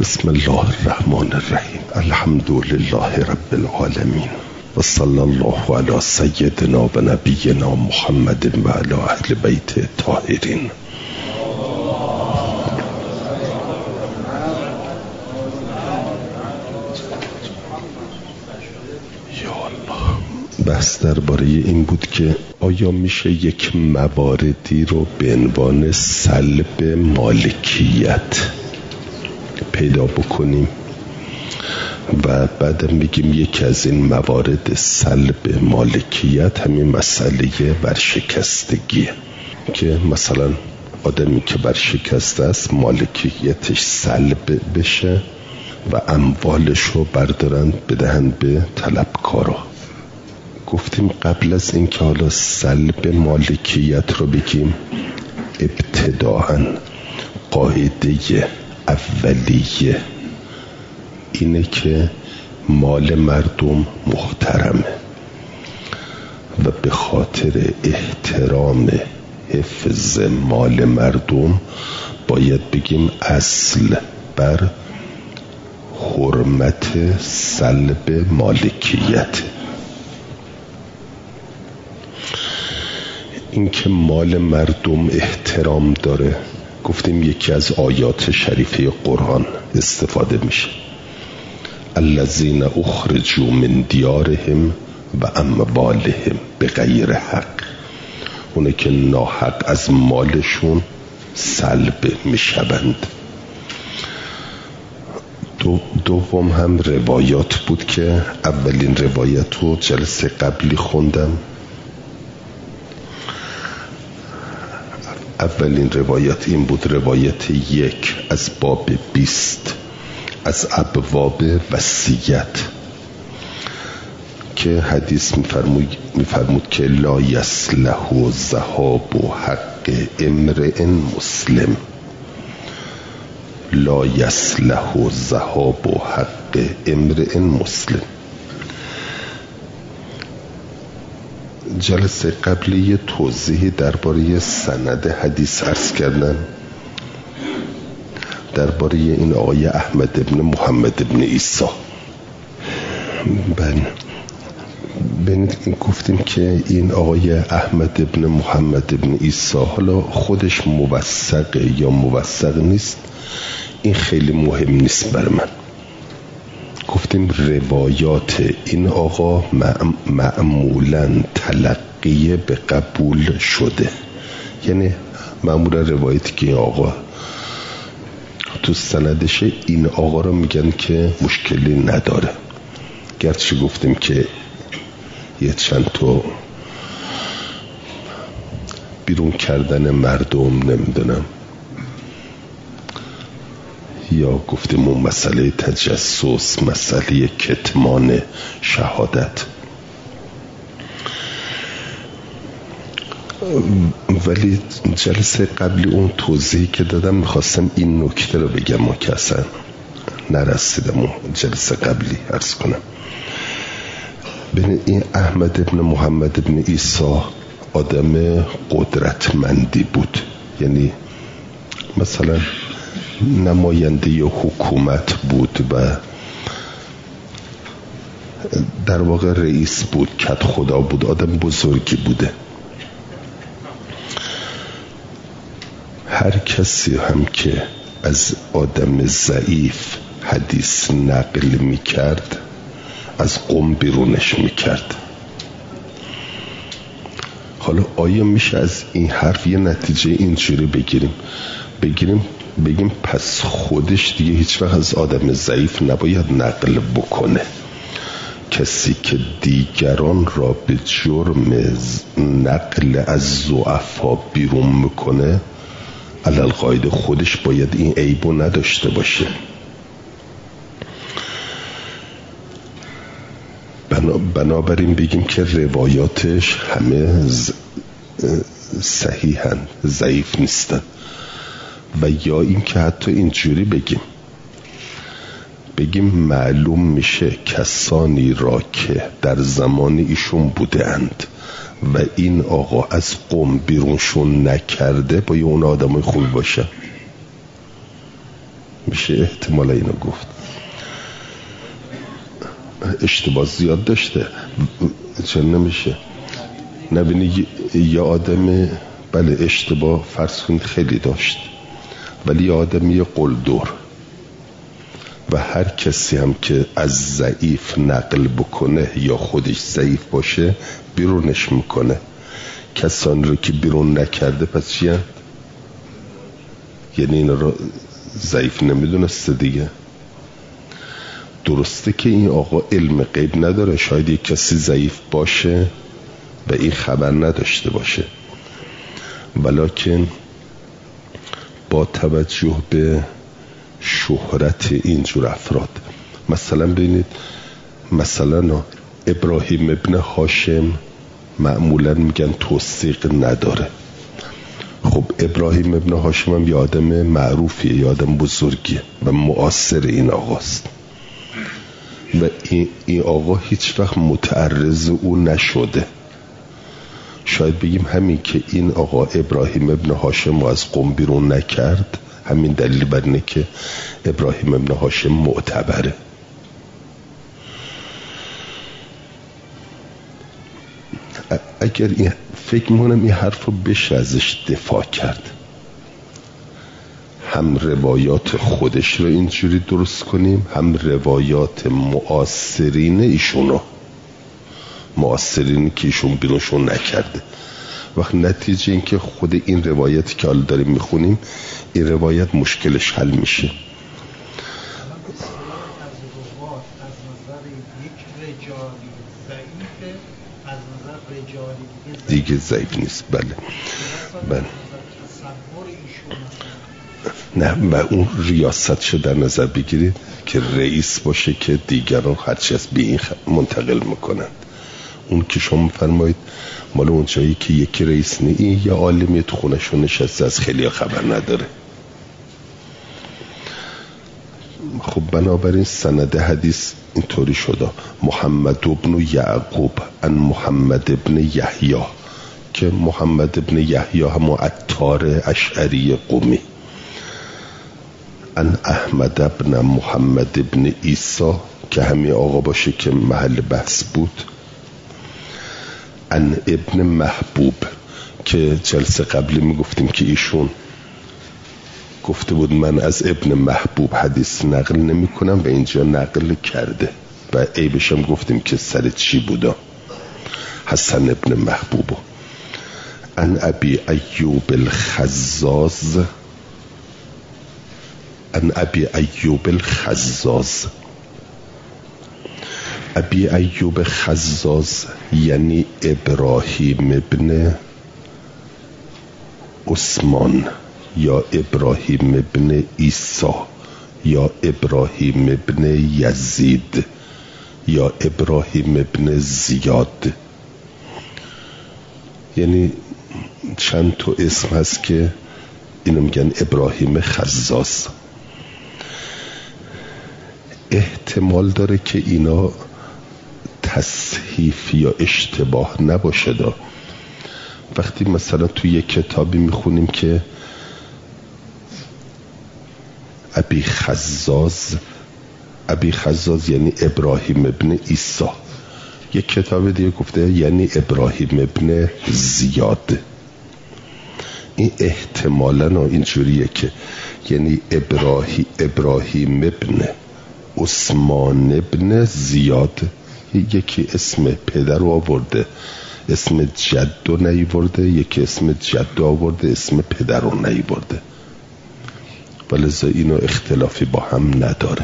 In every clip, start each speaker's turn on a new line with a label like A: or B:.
A: بسم الله الرحمن الرحیم. الحمد لله رب العالمین و صلی الله علی سیدنا و نبینا محمد و علی اهل بیت الطاهرین. بحث درباره این بود که آیا میشه یک مواردی رو به عنوان سلب مالکیت پیدا بکنیم و بعد میگیم یکی از این موارد سلب مالکیت همین مسئله ورشکستگیه که مثلا آدمی که ورشکسته است مالکیتش سلب بشه و اموالش رو بردارن بدهن به طلبکارا. گفتیم قبل از این که حالا سلب مالکیت رو بگیم، ابتداءً قاعده اولیه اینه که مال مردم محترمه و به خاطر احترام حفظ مال مردم باید بگیم اصل بر حرمت سلب مالکیت. این که مال مردم احترام داره، گفتیم یکی از آیات شریفه قرآن استفاده میشه. الذین اخرجوا من دیارهم و اموالهم بغیر حق، اونه که ناحق از مالشون سلب میشوند. دوم هم روایات بود که اولین روایت رو جلسه قبلی خوندم. اولین روایت این بود، روایت 1 از باب 20 از ابواب وصیت، که حدیث میفرمود که لا یصلح ذهاب حق امرئ مسلم، لا یصلح ذهاب حق امرئ مسلم. جلسه قبلی توضیحی درباره سند حدیث عرض کردم، درباره این آقای احمد ابن محمد ابن عیسی. گفتیم که این آقای احمد ابن محمد ابن عیسی حالا خودش موثقه یا موثق نیست، این خیلی مهم نیست بر من. گفتیم روایات این آقا معمولاً تلقی به قبول شده، یعنی معمولاً روایتی که این آقا تو سندشه، این آقا رو میگن که مشکلی نداره. گرچه گفتیم که یه چند تا بیرون کردن مردم، نمیدونم، یا گفتیم اون مسئله تجسس، مسئله کتمان شهادت. ولی جلسه قبلی اون توضیحی که دادم میخواستم این نکته رو بگم که اصلا نرسیدم اون جلسه قبلی عرض کنم. ببین این احمد ابن محمد ابن عیسی آدم قدرتمندی بود، یعنی مثلا نماینده حکومت بود و در واقع رئیس بود، کت خدا بود، آدم بزرگی بوده. هر کسی هم که از آدم ضعیف حدیث نقل میکرد از قوم بیرونش میکرد. حالا آیا میشه از این حرف یه نتیجه اینجوری بگیریم پس خودش دیگه هیچ وقت از آدم ضعیف نباید نقل بکنه؟ کسی که دیگران را به جرم نقل از ضعفا بیرون میکنه، علالقاعده خودش باید این عیبو نداشته باشه. بنابراین بگیم که روایاتش همه صحیحن، ضعیف نیستن. و یا این که حتی اینجوری بگیم معلوم میشه کسانی را که در زمان ایشون بوده اند و این آقا از قوم بیرونشون نکرده باید اون آدمای خوب باشه. میشه احتمال اینو گفت. اشتباه زیاد داشته، چرا نمیشه؟ نبینی یه آدم بله اشتباه فرض کنید خیلی داشت، ولی یه آدم یه قلدر، و هر کسی هم که از ضعیف نقل بکنه یا خودش ضعیف باشه بیرونش میکنه. کسانی رو که بیرون نکرده پس چی هست؟ یعنی این رو ضعیف نمیدونسته دیگه. درسته که این آقا علم غیب نداره، شاید یک کسی ضعیف باشه و این خبر نداشته باشه، ولکن با توجه به شهرت اینجور افراد، مثلا ببینید مثلا ابراهیم ابن هاشم معمولا میگن توثیق نداره. خب ابراهیم ابن هاشم هم یه آدم معروفیه، یه آدم بزرگیه و معاصر این آقاست و این آقا هیچ وقت متعرض او نشده. شاید بگیم همین که این آقا ابراهیم ابن هاشم رو از قوم بیرون نکرد، همین دلیل بر اینه که ابراهیم ابن هاشم معتبره. اگر این فکر میکنم این حرف رو بشه ازش دفاع کرد، هم روایات خودش رو اینجوری درست کنیم، هم روایات معاصرین ایشونو، معاصرینی که ایشون بیرونشون نکرده. وقت نتیجه این که خود این روایتی که حالا داریم میخونیم، این روایت مشکلش حل میشه. دیگه ضعیف نیست. بله بله نه، و اون ریاست شو در نظر بگیرید که رئیس باشه که دیگران هرچی از به این منتقل میکنند. اون که شما فرمایید مال اون جایی که یکی رئیس نی، این یا عالمی تو خونشون نشسته از خیلی خبر نداره. خب بنابراین سند حدیث اینطوری شده: محمد ابن یعقوب ان محمد ابن یحیی، که محمد ابن یحیی هم عطار اشعری قمی، ان احمد ابن محمد ابن عیسی که همین آقا باشه که محل بحث بود، ان ابن محبوب که جلسه قبلی میگفتیم که ایشون گفته بود من از ابن محبوب حدیث نقل نمی کنم و اینجا نقل کرده و عیبش هم گفتیم که سر چی بودا، حسن ابن محبوب. ان ابی ایوب الخزاز، ان ابی ایوب الخزاز، ابی ایوب خزاز یعنی ابراهیم ابن عثمان یا ابراهیم ابن عیسی یا ابراهیم ابن یزید یا ابراهیم ابن زیاد، یعنی چند تا اسم هست که اینو میگن ابراهیم خزاز. احتمال داره که اینا تصحیف یا اشتباه نباشه دا. وقتی مثلا توی یک کتابی میخونیم که ابی خزاز یعنی ابراهیم ابن عیسی، یک کتاب دیگه گفته یعنی ابراهیم ابن زیاد. این احتمالاً اینجوریه که یعنی ابراهیم ابن عثمان ابن زیاد، یکی اسم پدر رو آورده اسم جد رو نیورده، یکی اسم جد آورده اسم پدر رو نیورده، ولذا اینو اختلافی با هم نداره.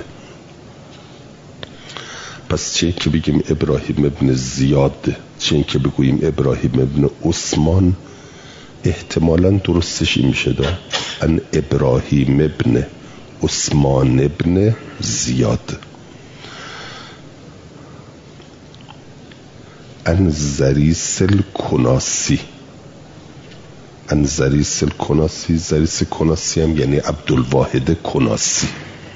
A: پس چه که بگیم ابراهیم ابن زیاد، چه که بگوییم ابراهیم ابن عثمان، احتمالاً درستش این میشه دا ان ابراهیم ابن عثمان ابن زیاد. ان زریس الکناسی، ان زریس الکناسی، زریس کناسی هم یعنی عبدالواحد کناسی.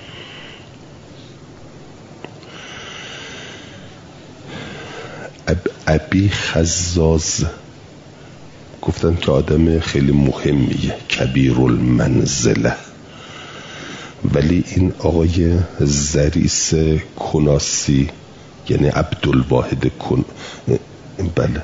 A: ابی خزاز گفتن که آدم خیلی مهمیه، کبیر المنزله، ولی این آقای زریس کناسی، یعنی عبدالواحد بله،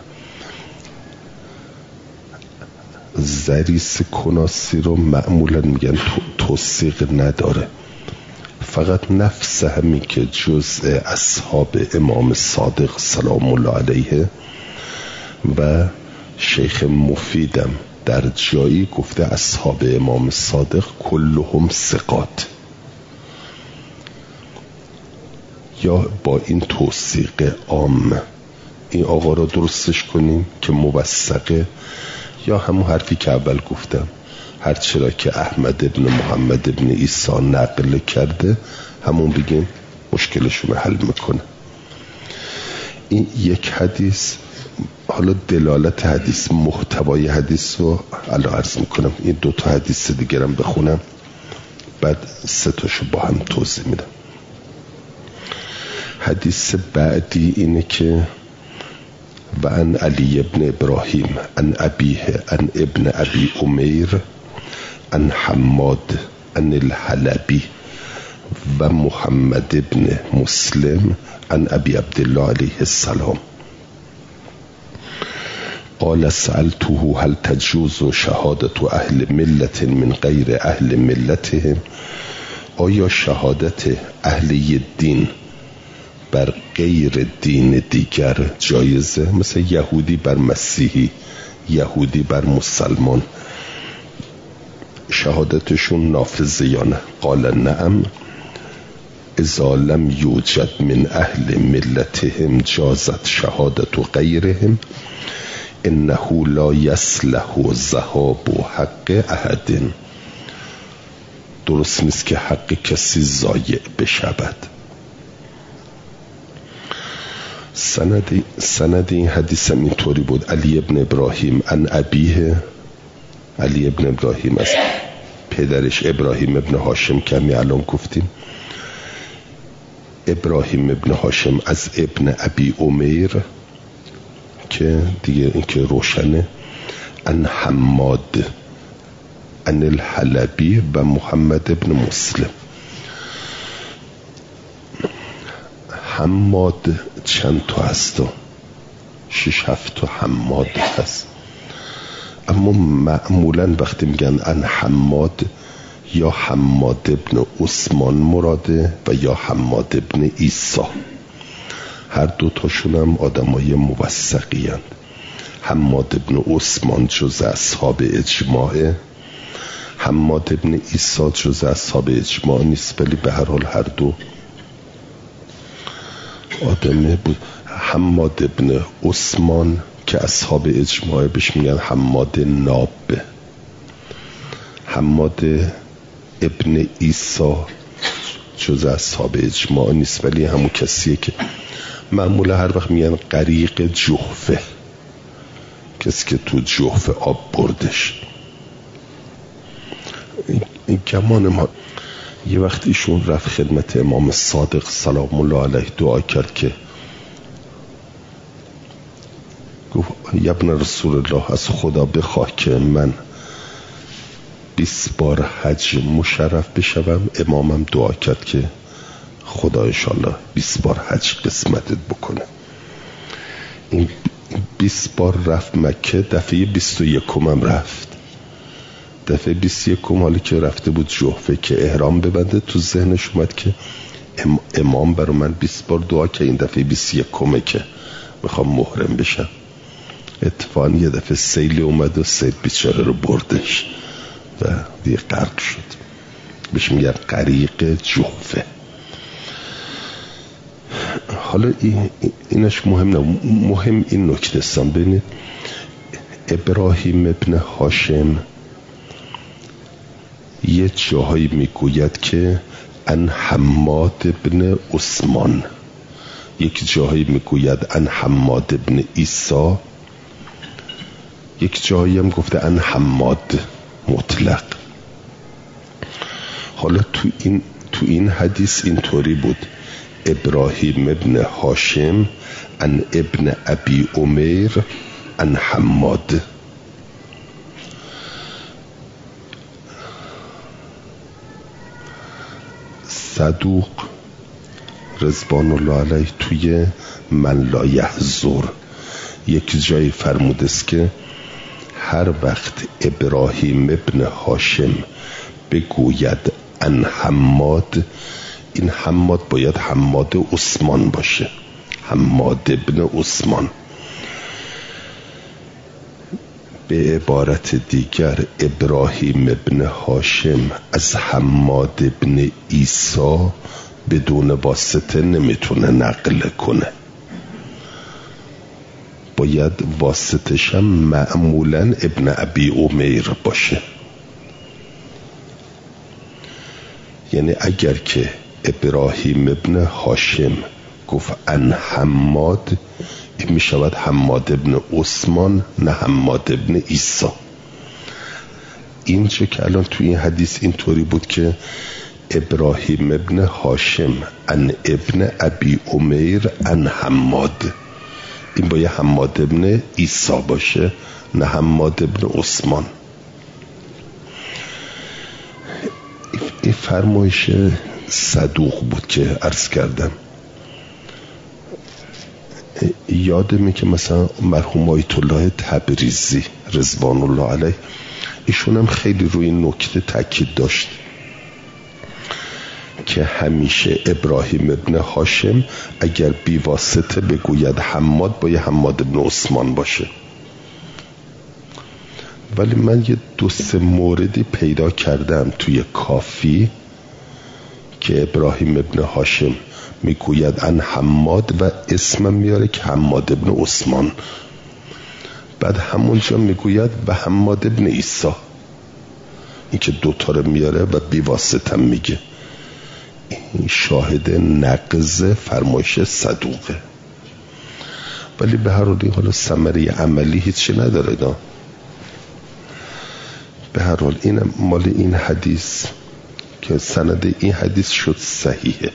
A: زریس کناسی رو معمولا میگن توثیق نداره، فقط نفس همین که جزء اصحاب امام صادق سلام الله علیه و شیخ مفیدم در جایی گفته اصحاب امام صادق کلهم ثقات. یا با این توثیق عام این آقا رو درستش کنیم که موثقه، یا همون حرفی که اول گفتم، هرچرا که احمد ابن محمد ابن عیسی نقل کرده همون بگیم مشکلشون رو حل میکنه. این یک حدیث. حالا دلالت حدیث، محتوای حدیث رو الان عرض میکنم. این 2 تا حدیث دیگرم بخونم بعد 3 تاشو با هم توضیح میدم. حدیث بعدی اینه که و عن علی ابن ابراهیم عن ابیه عن ابن ابی امیر عن حماد عن الحلبی و محمد ابن مسلم عن ابی عبدالله علیه السلام قال سألته هل تجوز شهادت اهل ملت من غیر اهل ملتهم، آیا شهادت اهل دین بر غیر دین دیگر جایزه؟ مثل یهودی بر مسیحی، یهودی بر مسلمان، شهادتشون نافذه یا نه؟ قال نعم اذا لم یوجد من اهل ملتهم جازت شهادت غیرهم انه لا یصلح ذهاب حق احد. درست نیست که حق کسی ضایع بشود. سند این حدیث هم اینطوری بود: علی ابن ابراهیم عن ابیه، علی ابن ابراهیم از پدرش ابراهیم ابن هاشم که همی الان گفتیم، ابراهیم ابن هاشم از ابن ابی امیر که دیگه این که روشنه، عن حماد عن الحلبی و محمد ابن مسلم. حماد چند تا هست؟ 6-7 تا حماد هست، اما معمولا وقتی میگن عن حماد یا حماد ابن عثمان مراده و یا حماد ابن عیسی، هر 2 تاشون هم آدمای موثقی هستند. حماد ابن عثمان جز اصحاب اجماعه، حماد ابن عیسی جز اصحاب اجماع نیست، ولی به هر حال هر 2 آدمه بود. حماد ابن عثمان که اصحاب اجماع بهش میگن حماد ناب. حماد ابن عیسی جز اصحاب اجماع نیست، ولی همون کسیه که معمولا هر وقت میگن غریق جحفه، کسی که تو جحفه آب بردش. این گمان ما یه وقت ایشون رفت خدمت امام صادق سلام الله علیه دعا کرد که گفت یا ابن رسول الله از خدا بخواه که من 20 بار حج مشرف بشوم. امامم دعا کرد که خدا انشالله 20 بار حج قسمتت بکنه. این 20 بار رفت مکه، دفعه 21 هم رفت. دفعه 21 حالی که رفته بود جحفه که احرام ببنده، تو ذهنش اومد که امام برای من 20 بار دعا که این دفعه 21 که میخوام محرم بشم. اتفاقا یه دفعه سیلی اومد و سیل بیچاره رو بردش و دیگه غرق شد. بهش میگن غریق جحفه. حالا اینش مهم نه، مهم این نکته استم. ببینید ابراهیم ابن هاشم یه جاهایی میگوید که ان حماد ابن عثمان، یک جاهایی میگوید ان حماد ابن عیسی، یک جایی هم گفته ان حماد مطلق. حالا تو این حدیث اینطوری بود: ابراهیم ابن هاشم ان ابن ابی امیر ان حماد. صدوق رضوان الله علیه توی من لا یحضر یک جایی فرموده است که هر وقت ابراهیم ابن هاشم بگوید ان حماد، این حماد باید حماد عثمان باشه، حماد ابن عثمان. به عبارت دیگر ابراهیم ابن هاشم از حماد ابن عیسی بدون واسطه نمیتونه نقل کنه، باید واسطش هم معمولا ابن ابی امیر باشه. یعنی اگر که ابراهیم ابن هاشم گفت ان حماد، این می شود حماد ابن عثمان نه حماد ابن عیسی. این چه که الان توی این حدیث اینطوری بود که ابراهیم ابن هاشم ان ابن ابی امیر ان حماد، این باید حماد ابن عیسی باشه نه حماد ابن عثمان. این فرمایش صدوق بود که عرض کردم. یادمه که مثلا مرحوم آیت الله تبریزی رضوان الله علیه ایشون هم خیلی روی این نکته تاکید داشت که همیشه ابراهیم ابن هاشم اگر بی واسطه بگوید حماد باید حماد ابن عثمان باشه. ولی من یه 2-3 موردی پیدا کردم توی کافی که ابراهیم ابن هاشم میگوید ان حماد و اسم میاره که حماد ابن عثمان، بعد همونجا میگوید و حماد ابن عیسی، این که دوتا رو میاره و بی واسطه میگه. این شاهد نقض فرمایش صدوقه. ولی به هر حال حالا ثمره عملی هیچی نداره دا. به هر حال این مال این حدیث که سند این حدیث شد صحیحه.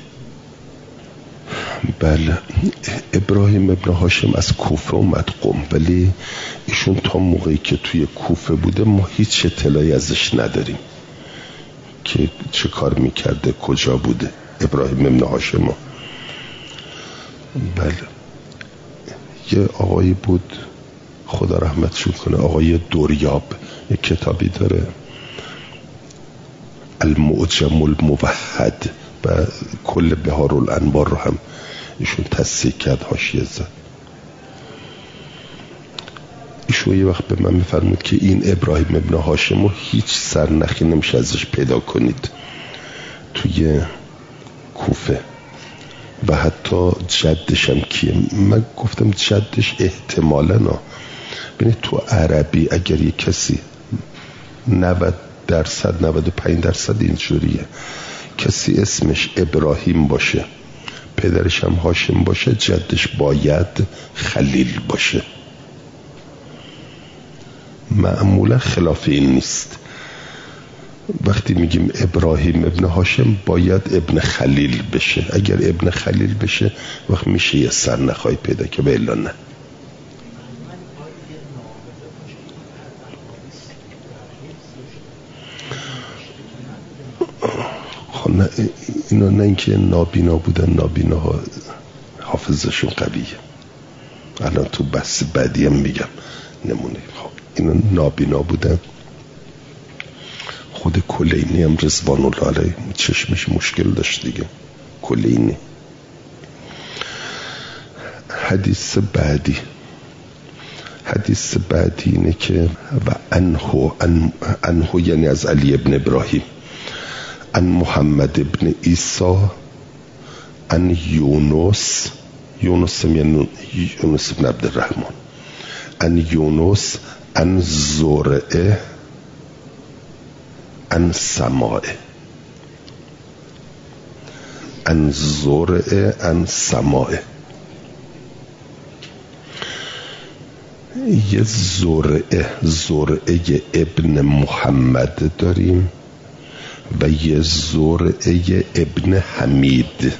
A: بله، ابراهیم ابن هاشم از کوفه اومد قم، ولی ایشون تا موقعی که توی کوفه بوده ما هیچ اطلاعی ازش نداریم که چه کار میکرده، کجا بوده ابراهیم ابن هاشم. بله، یه آقایی بود خدا رحمتشون کنه، آقای دوریاب، یک کتابی داره المعجم الموحد و کل بهار الانوار رو هم ایشون تصحیح کرد، حاشیه زد. ایشون یه وقت به من میفرمود که این ابراهیم ابن هاشم رو هیچ سرنخی نمیشه ازش پیدا کنید توی کوفه و حتی جدش هم کیه. من گفتم جدش احتمالا ببینید تو عربی اگر یه کسی 90% 95% اینجوریه، کسی اسمش ابراهیم باشه پدرش هم هاشم باشه جدش باید خلیل باشه. معمولا خلاف این نیست. وقتی میگیم ابراهیم ابن هاشم باید ابن خلیل بشه، اگر ابن خلیل بشه وقت میشه یه سرنخای پیدا که به الا نه. نه اینا نه اینکه نابینا بودن، نابینا ها حافظشون قویه. الان تو بحث بعدی هم میگم نمونه. اینا نابینا بودن. خود کلینی هم رضوان الله علیه چشمش مشکل داشت دیگه. کلینی. حدیث بعدی اینه که و انهو یعنی از علی ابن ابراهیم، ان محمد ابن عیسی، ان یونس یعنی یونس ابن عبدالرحمن، ان یونس، ان زرعه، ان سماعه، ان زرعه، ان سماعه. یه زرعه ابن محمد داریم و یه زرعه ابن حمید.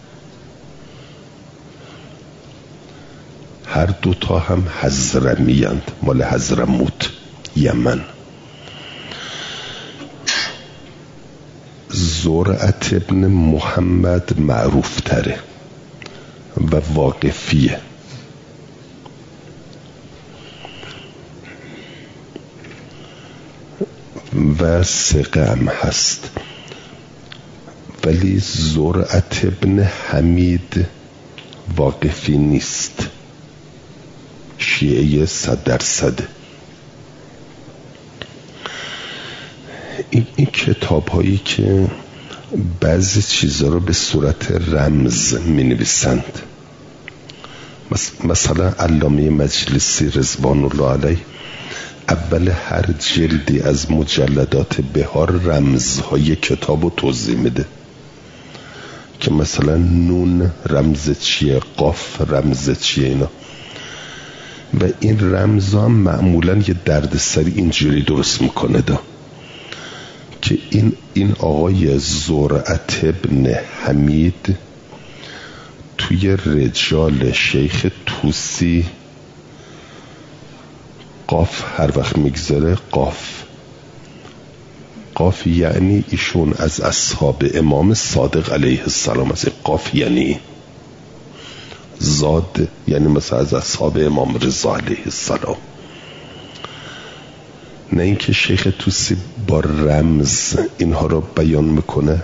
A: هر دوتا هم حضرمی‌اند، مال حضرموت یمن. زرعت ابن محمد معروف تره و واقفیه. و ثقه هم هست، ولی زرعت ابن حمید واقفی نیست، شیعه 100%. این کتاب هایی که بعضی چیزا رو به صورت رمز می نویسند، مثلا علامه مجلسی رضوان الله علیه اول هر جلدی از مجلدات بهار رمزهای کتاب رو توضیح میده که مثلا نون رمز چیه، قاف رمز چیه اینا. و این رمزها معمولا یه دردسری اینجوری درست میکنه که این آقای زرعت ابن حمید توی رجال شیخ توسی قاف هر وقت میگذره، قاف یعنی ایشون از اصحاب امام صادق علیه السلام است. قاف یعنی زاد، یعنی مثلا از اصحاب امام رضا علیه السلام. نه اینکه شیخ توسی با رمز اینها رو بیان میکنه.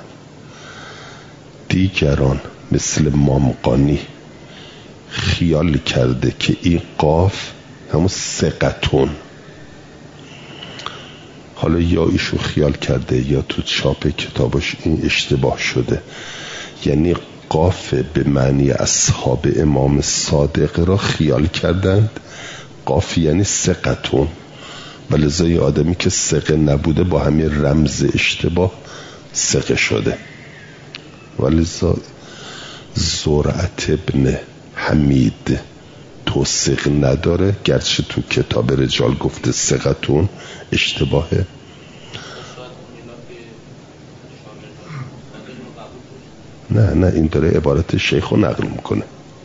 A: دیگران مثل مامقانی خیال کرده که این قاف همون ثقتون، حالا یا ایشون خیال کرده یا تو چاپ کتابش این اشتباه شده، یعنی قاف به معنی اصحاب امام صادق را خیال کردند قاف یعنی ثقتون، ولذا یه آدمی که ثقه نبوده با همین رمز اشتباه ثقه شده. ولذا زرعت ابن حمید توثیق نداره، گرچه تو کتاب رجال گفته ثقتون، اشتباهه. نه این داره عبارت شیخ رو نقل میکنه،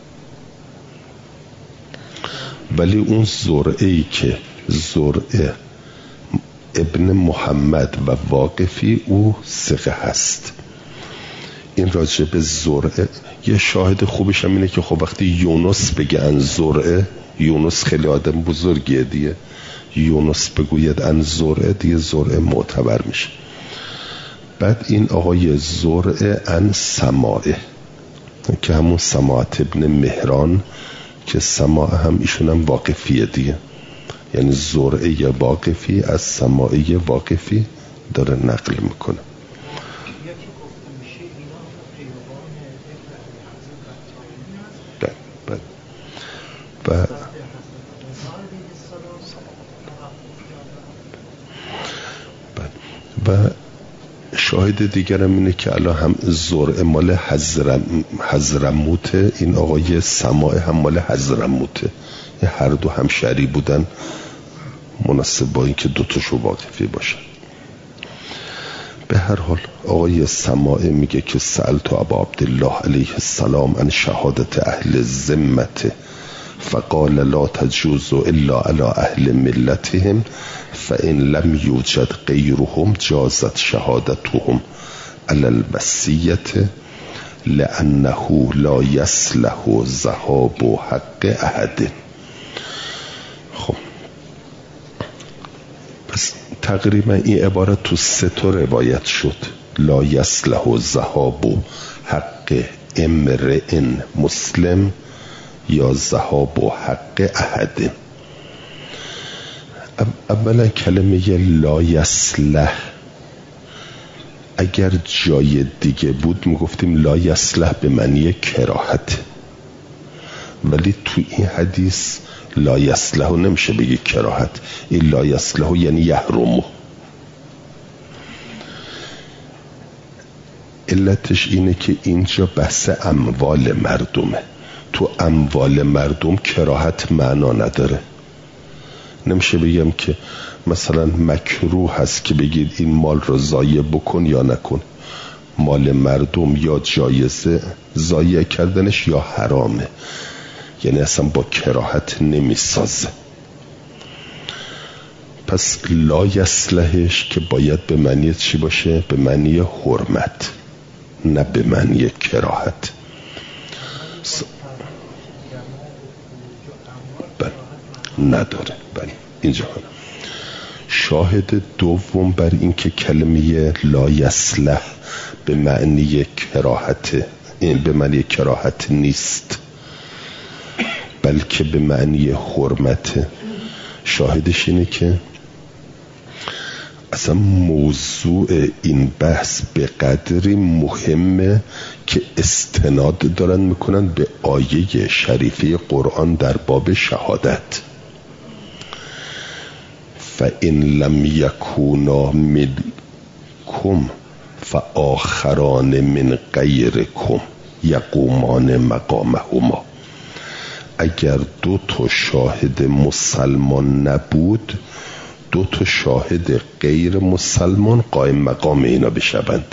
A: ولی اون زرعه‌ای که زرعه ابن محمد و واقفی او ثقه هست. این راجع به زرعه یه شاهد خوبش هم اینه که خب وقتی یونس بگه ان زرعه، یونس خیلی آدم بزرگیه دیگه، یونس بگوید ان زرعه دیگه زرعه معتبر میشه. بعد این آقای زرعه ان سماعه که همون سماعت ابن مهران که سماعه هم ایشون هم واقفیه دیگه، یعنی زرعه واقفی از سماعه واقفی داره نقل میکنه. و شاهد دیگرم اینه که الان هم زرعه مال حضرموته، این آقای سماعه هم مال حضرموته، هر دو همشهری بودن، مناسب با این که دوتاشو واقفی باشن. به هر حال آقای سماعه میگه که سألت ابا عبدالله علیه السلام عن شهادت اهل ذمته فقال لا تجوز الا على اهل ملتهم فان لم یوجد غیرهم جازت شهادتهم على البسیة لانه لا یصلح ذهاب حق احد. خب پس تقریبا این عبارت تو 3 تا روایت شد، لا یصلح ذهاب حق امرئ مسلم یا ذهاب حق احد. اولا کلمه لا یصلح اگر جای دیگه بود میگفتیم لا یصلح به معنی کراهت، ولی تو این حدیث لا یصلح نمیشه بگی کراهت، این لا یصلح یعنی یحرمه. علتش اینه که اینجا بحث اموال مردمه، تو اموال مردم کراهت معنا نداره. نمیشه بگم که مثلا مکروه هست که بگید این مال رو ضایع بکن یا نکن، مال مردم یا جایزه ضایع کردنش یا حرامه، یعنی اصلا با کراهت نمیسازه. پس لا یصلحش که باید به معنی چی باشه؟ به معنی حرمت، نه به معنی کراهت. بله نداره. بله اینجا شاهد دوم بر این که کلمه لا یصلح به معنی کراهت، این به معنی کراهت نیست بلکه به معنی حرمت، شاهدش اینه که اصلا موضوع این بحث به قدری مهمه که استناد دارن میکنن به آیه شریفه قرآن در باب شهادت. فَإِن لَمْ يَكُونَا مِنْكُمْ فَآخَرَانِ مِنْ غَيْرِكُمْ یقومان مقامهما. اگر 2 شاهد مسلمان نبود 2 شاهد غیر مسلمان قائم مقام اینا بشوند.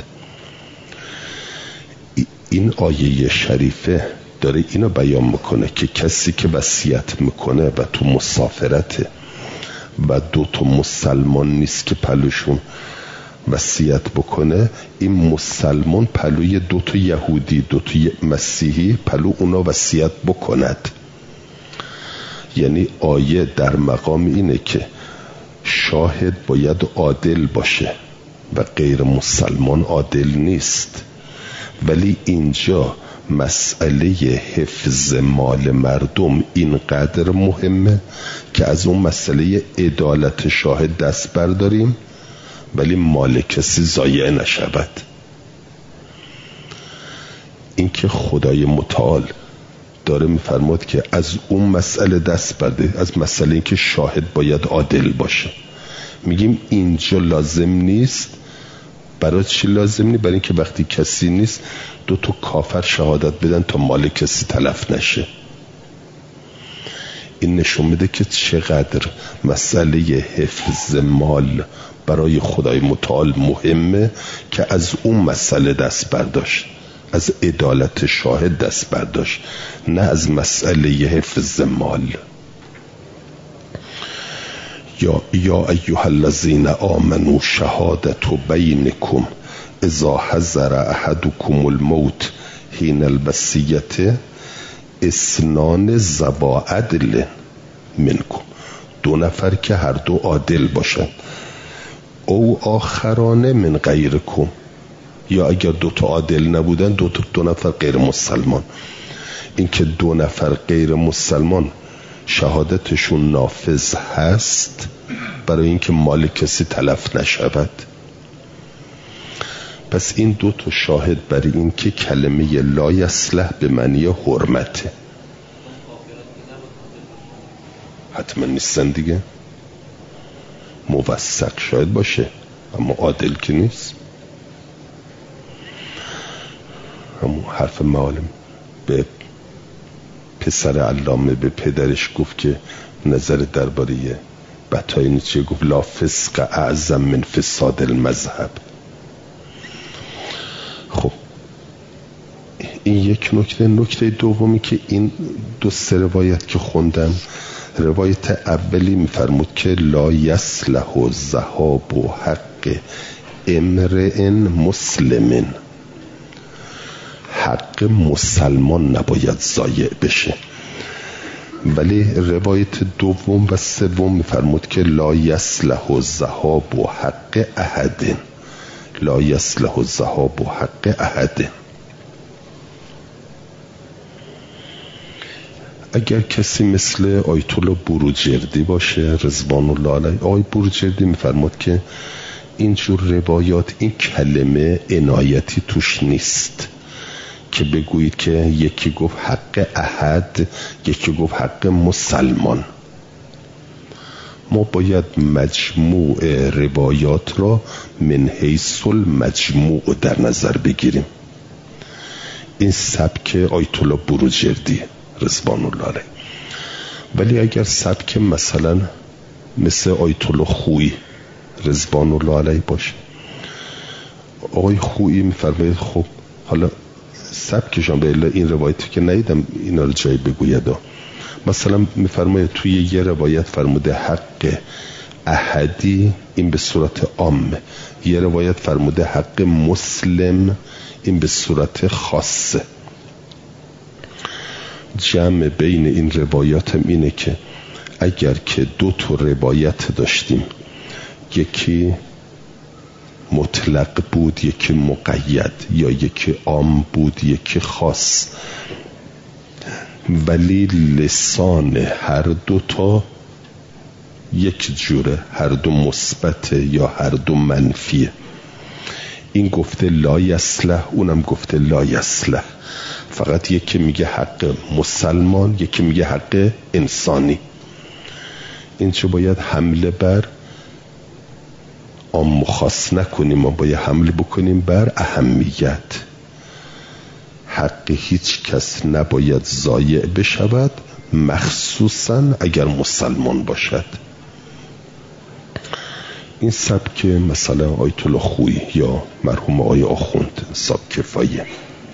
A: این آیه شریفه داره اینو بیان میکنه که کسی که وصیت میکنه و تو مسافرته و 2 مسلمان نیست که پلوشون وصیت بکنه، این مسلمان پلوی 2 یهودی 2 مسیحی پلو اونا وصیت بکند. یعنی آیه در مقام اینه که شاهد باید عادل باشه و غیر مسلمان عادل نیست، ولی اینجا مسئله حفظ مال مردم اینقدر مهمه که از اون مسئله عدالت شاهد دست برداریم ولی مال کسی ضایع نشود. این که خدای متعال داره میفرماد که از اون مسئله دست برده، از مسئله این که شاهد باید عادل باشه. میگیم اینجا لازم نیست. برای چی لازم نیست؟ برای اینکه وقتی کسی نیست 2 کافر شهادت بدن تا مال کسی تلف نشه. این نشون میده که چقدر مسئله حفظ مال برای خدای متعال مهمه که از اون مسئله دست برداشت، از عدالت شاهد دست برداشت، نه از مسئله حفظ مال. یا ایها الذین آمنوا شهادت بینکم اذا حضر احدکم الموت حین الوصیة 2 ذوی عدل منکم. 2 که هر 2 عادل باشند. او آخران من غیرکم، یا اگر 2 عادل نبودن 2 غیر مسلمان. این که 2 غیر مسلمان شهادتشون نافذ هست برای اینکه مال کسی تلف نشود. پس این 2 شاهد برای این که کلمه لا یصلح به معنی حرمته. حتما نیستن دیگه، موثق شاید باشه اما عادل که نیست. همون حرف معلم به پسر علامه به پدرش گفت که نظر درباره بطای نیچه گفت لا فسق اعظم من فساد المذهب. خب این یک نکته دومی که این 2 روایت که خوندم، روایت اولی میفرمود که لا یصلح ذهاب حق امرئ مسلم، حق مسلمان نباید ضایع بشه. ولی روایت دوم و سوم میفرمود که لا یصلح ذهاب حق احد، لا یصلح ذهاب حق احد. اگر کسی مثل آیت الله بروجردی باشه رضوان الله علیه، آقای بروجردی میفرماد که اینجور روایات این کلمه عنایتی توش نیست که بگویید که یکی گفت حق احد یکی گفت حق مسلمان. ما باید مجموع روایات را من حیث المجموع در نظر بگیریم. این سبک آیت الله بروجردی رضوان الله علیه. ولی اگر سبک مثلا مثل آیت الله خویی رضوان الله علیه باشه، آقای خویی میفرماید خب حالا سبکشان به الا این روایتی که ندیدم اینا رو جایی بگوید، مثلا میفرماید توی یه روایت فرموده حق احدی این به صورت عامه. یه روایت فرموده حق مسلم این به صورت خاصه. جمع بین این روایات هم اینه که اگر که 2 روایت داشتیم، یکی مطلق بود یکی مقید، یا یکی عام بود یکی خاص، ولی لسان هر 2 یک جوره، هر 2 مثبته یا هر 2 منفیه. این گفته لا یصلح، اونم گفته لا یصلح. فقط یکی میگه حق مسلمان، یکی میگه حق انسانی. اینجا باید حمله بر عام و خاص نکنیم، ما باید حمله بکنیم بر اهمیت. حق هیچ کس نباید ضایع بشود، مخصوصا اگر مسلمان باشد. این سبک مثلا آیت الله خویی یا مرحوم آقای آخوند سبک کفایه.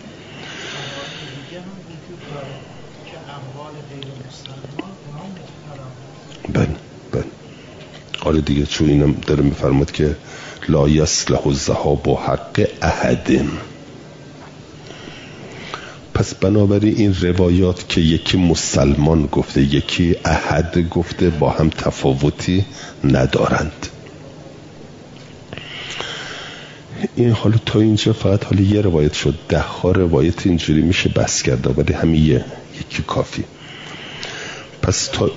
A: بله آره دیگه، چون اینم داره میفرماد که لا یصلح الذهاب و حق احد. پس بنابراین این روایات که یکی مسلمان گفته یکی احد گفته با هم تفاوتی ندارند. این حالا تا اینجا فقط حالا یه روایت شد، 10 روایت اینجوری میشه بس کرده، ولی همین یکی کافی. پس تا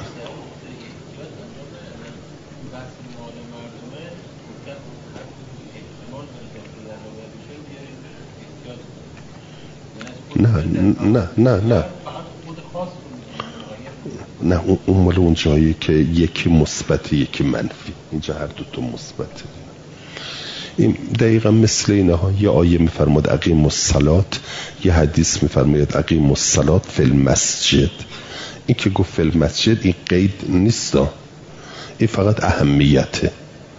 A: نه اون مال اون جایی که یکی مثبت یکی منفی، اینجا هر 2 مثبته. این دقیقا مثل اینه ها. یه آیه میفرماد اقیم الصلاة، یه حدیث میفرماد اقیم الصلاة فی المسجد. این که گفت فی المسجد این قید نیست، این فقط اهمیته.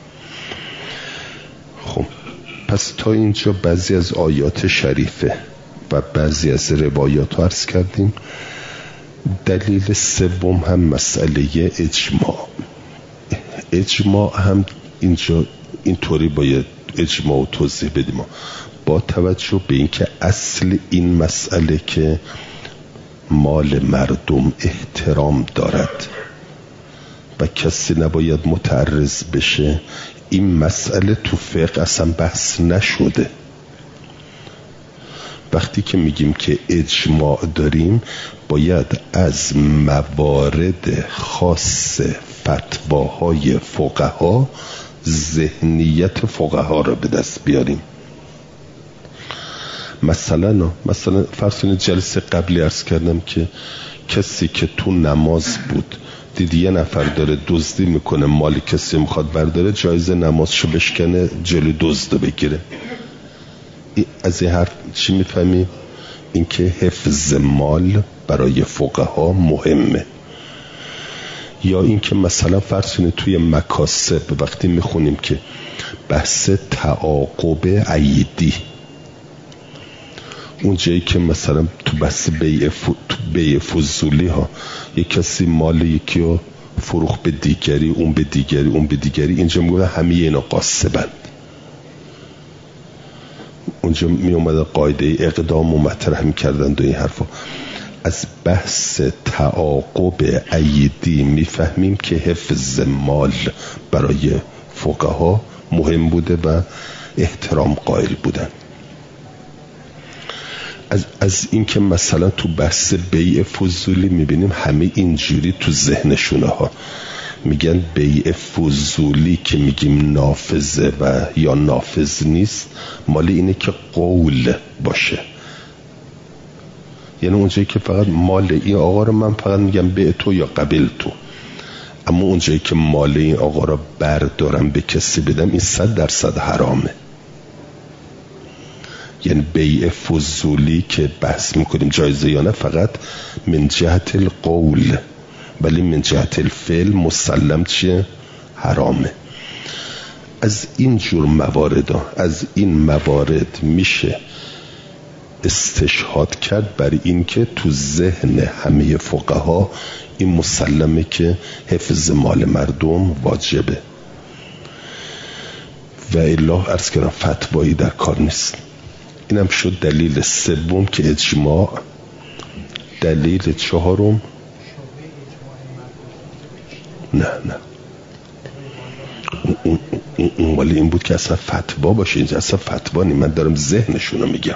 A: خب پس تا اینجا بعضی از آیات شریفه و بعضی از روایات عرض کردیم. دلیل سوم هم مسئله اجماع هم اینجا اینطوری باید اجماع و توضیح بدیم با توجه به اینکه اصل این مسئله که مال مردم احترام دارد و کسی نباید متعرض بشه. این مسئله تو فقه اصلا بحث نشده. وقتی که میگیم که اجماع داریم باید از موارد خاص فتواهای فقها ذهنیت فقها را به دست بیاریم. مثلا فرض کنید جلسه قبلی عرض کردم که کسی که تو نماز بود دید یه نفر داره دزدی میکنه، مال کسی میخواد برداره، جایزه نمازشو بشکنه جلوی دزدو بگیره. از این حرف چی میفهمیم؟ اینکه حفظ مال برای فقها مهمه. یا اینکه مثلا فرض کنید توی مکاسب وقتی میخونیم که بحث تعاقب عیدی، اون جایی که مثلا تو بحث بیع فضولی ها یک کسی مال یکی رو فروخت به دیگری، اون به دیگری، اون به دیگری، اینجا میگه همه اینا قاسبند. اونجا می اومده قاعده اقدام و مطرح میکردن و این حرفا. از بحث تعاقب عیدی میفهمیم که حفظ مال برای فقها مهم بوده و احترام قائل بودن. از این که مثلا تو بحث بیع فضولی میبینیم همه اینجوری تو ذهنشونه ها میگن بیع فضولی که میگیم نافذه و یا نافذ نیست، مال اینه که قول باشه. یعنی اونجایی که فقط مال این آقا رو من فقط میگم به تو یا قبل تو، اما اونجایی که مال این آقا رو بردارم به کسی بدم این 100% حرامه. یعنی بیع فضولی که بحث میکنیم جایزه یا نه فقط من جهت القول، ولی من جهت الفعل مسلم چیه؟ حرامه. از این جور موارد، از این موارد میشه استشهاد کرد برای این که تو ذهن همه فقها این مسلمه که حفظ مال مردم واجبه و الا عرض کردم فتوایی در کار نیست. اینم شد دلیل سوم که اجماع. دلیل چهارم نه اون مالی این بود که اصلا فتوا باشه، اینجا اصلا فتوا نیم، من دارم ذهنشونو میگم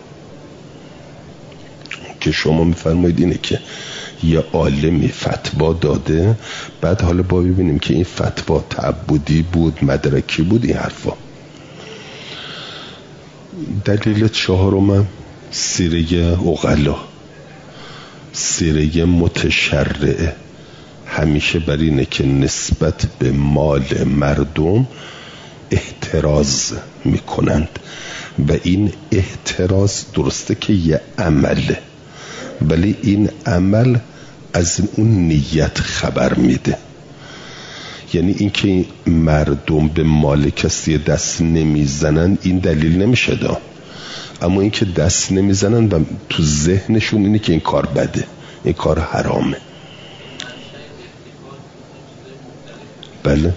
A: که شما میفرمایید اینه که یه عالمی فتوا داده، بعد حالا با ببینیم که این فتوا تعبدی بود مدرکی بود این حرفا. دلیل چهارم سیره عقلا، سیره متشرعه همیشه بر اینه که نسبت به مال مردم احتراز میکنند و این احتراز درسته که یه عمله، ولی این عمل از اون نیت خبر میده. یعنی اینکه مردم به مال کسی دست نمیزنن این دلیل نمیشه دا، اما اینکه دست نمیزنن و تو ذهنشون اینه که این کار بده، این کار حرامه. بله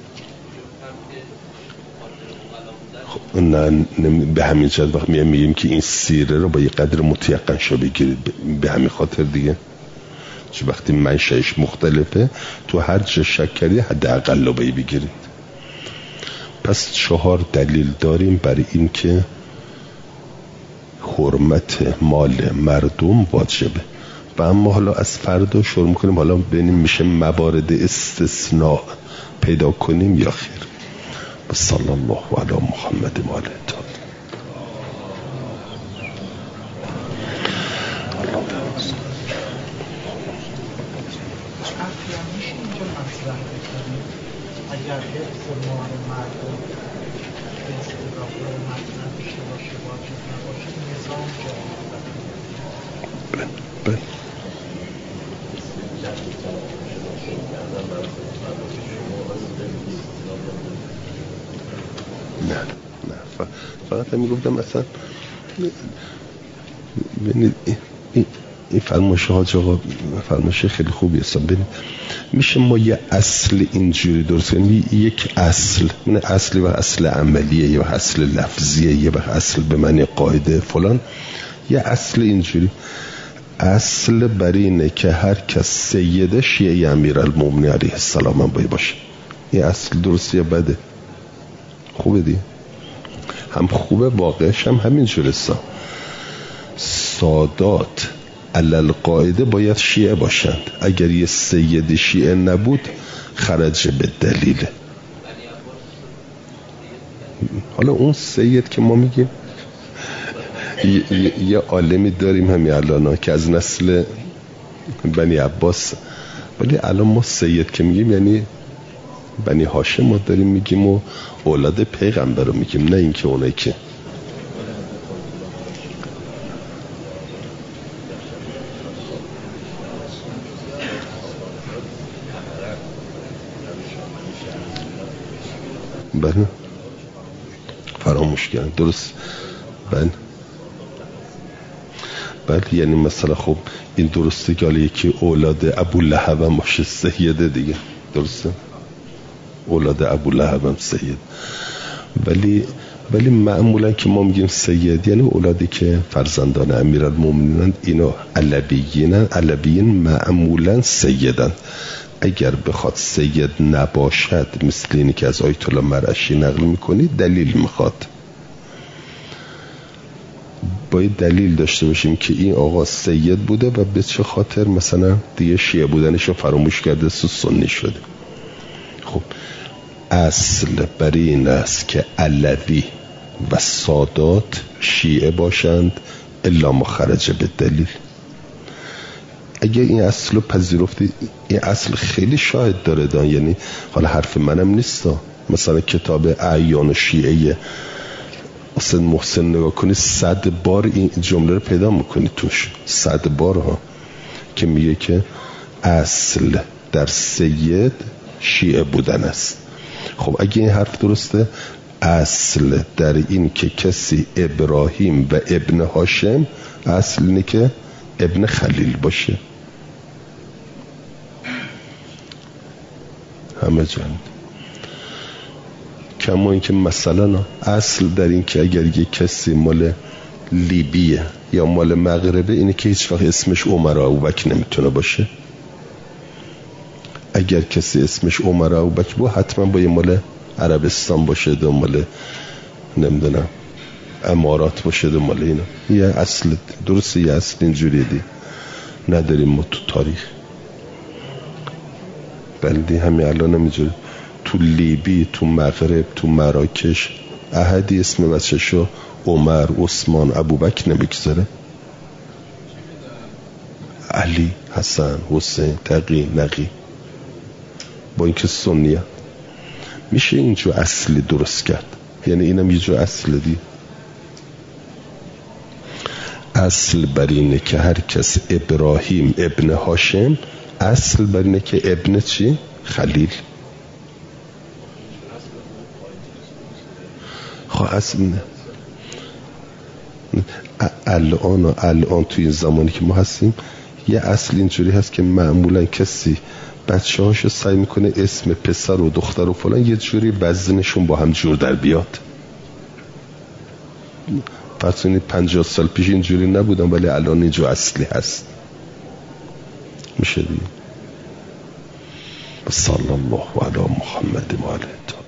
A: خب نه به همین جد وقت میگیم که این سیره رو با یه قدر متیقن شو بگیرید، به همین خاطر دیگه چون وقتی منشأش مختلفه تو هر جا شک کردی حداقل رو بگیرید. پس 4 دلیل داریم برای این که حرمت مال مردم واجبه. و اما حالا از فردا شروع میکنیم، حالا ببینیم میشه موارد استثناء پیدا کنیم یا خیر. صلی الله علی محمد و آله الطاهرین.
B: اگر حفظ مال مردم به اصطلاح مطلب داشته باشه واجب نباشه نظام جاری.
A: نه فقط هم میگفتم مثلا ببینید این فرمایش حاج آقا فرمایش خیلی خوبی است. ببینید میشه ما یه اصل اینجوری درست کنیم، یک اصل، من اصلی و اصل عملیه یا اصل لفظیه یا اصل به معنی قاعده فلان، یه اصل اینجوری، اصل بر اینه که هر کس سید شیعه امیرالمومنین علیه السلام هم باشه. این اصل درسته یا بده؟ خوبه دی؟ هم خوبه، واقعش هم همین جلسا. سادات علل قاعده باید شیعه باشند، اگر یه سید شیعه نبود خرج به دلیله. حالا اون سید که ما میگیم یه عالمی داریم همین الان که از نسل بنی عباس، ولی الان ما سید که میگیم یعنی بنی هاشم ما داریم میگیم و اولاد پیغمبر رو میگیم، نه اینکه اونایی که بله فراموش کردن. درست بله یعنی مثلا خب این درسته که حالا یکی اولاد ابو لهب هم باشه سیده دیگه، درسته اولاد ابو لهب هم سید، ولی معمولا که ما میگیم سید یعنی اولادی که فرزندان امیرالمومنینن، اینا علویین معمولا سیدن. اگر بخواد سید نباشد مثل اینی که از آیت الله مرعشی نقل میکنید دلیل میخواد، باید دلیل داشته باشیم که این آقا سید بوده و به چه خاطر مثلا دیگه شیعه بودنشو فراموش کرده سنی شده. خب اصل بر این است که علوی و سادات شیعه باشند الا ما خرج به دلیل. اگه این اصل رو پذیرفتی، این اصل خیلی شاهد داره دان، یعنی حالا حرف منم نیستا، مثلا کتاب اعیان شیعه حسین محسن نگاه کنی 100 بار این جمله رو پیدا میکنی توش، 100 بار ها که میگه که اصل در سید شیعه بودن است. خب اگه این حرف درسته اصل در این که کسی ابراهیم و ابن هاشم، اصل اینه که ابن خلیل باشه. همه جان. کما این که مثلا اصل در این که اگر یک کسی مال لیبیه یا مال مغربه، اینه که هیچ وقت اسمش عمر ابوبکر نمیتونه باشه. اگر کسی اسمش عمر ابوبکر بود حتما با یه مال عربستان باشه، دو مال نمیدونم امارات باشه، دو مال اینا. یه اصل درسته، یه اصل اینجوریه دی نداریم ما تو تاریخ. بلدی همین الان نمیجوری تو لیبی، تو مغرب، تو مراکش احدی اسم بچه‌شو عمر، عثمان، ابوبکر نمیگذاره. علی، حسن، حسین، تقی، نقی. با اینکه سنیه میشه اینجور اصلی درست کرد. یعنی اینم یه جور اصل دی. اصل بر اینه که هر کس ابراهیم ابن هاشم، اصل بر اینه که ابن چی؟ خلیل. خواه اصل نه. الان توی این زمانی که ما هستیم یه اصل اینجوری هست که معمولا کسی بچه هاشو سعی میکنه اسم پسر و دختر و فلان یه جوری وزنشون با هم جور در بیاد. پس 50 سال پیش اینجوری نبودن ولی الان اینجور اصلی هست. میشه دیگه. صلی الله علی محمد و علیه